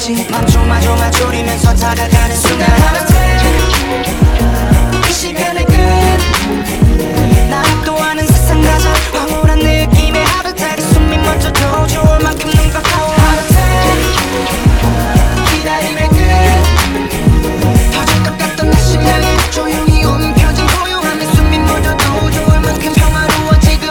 없이 맘조마조마 졸이면서 다가가는 순간 이 시간의 끝 나도 아는 세상 가장 황홀한 느낌의 하루탈이 숨이 멎어도 좋을 만큼 눈 감고 기다림의 끝 터질 것 같던 내 심장이 조용히 움켜진 고요함에 숨이 멎어도 좋을 만큼 평화로워 지금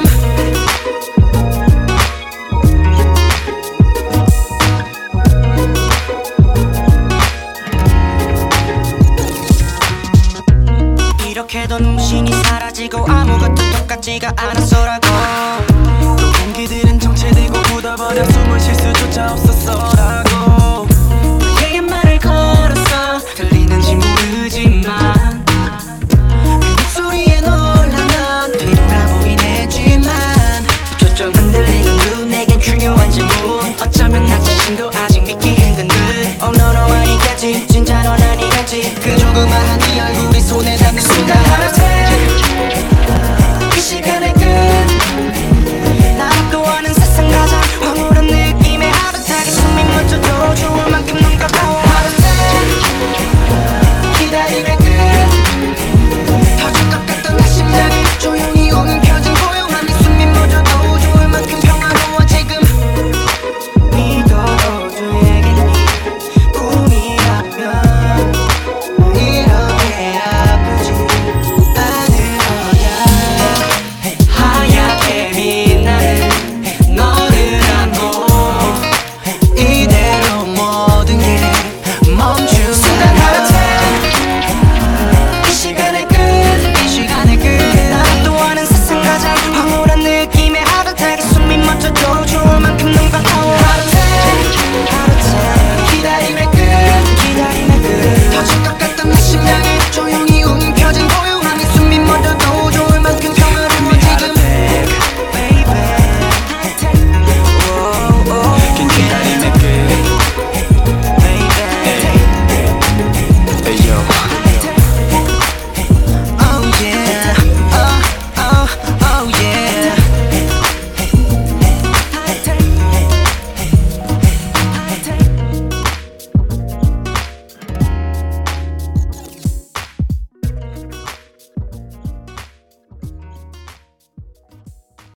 이렇게도 눈신이 사라지고 아무것도 똑같지가 않았어라고 또 공기들은 정체되고 굳어버려 숨을 쉴 수조차 없었어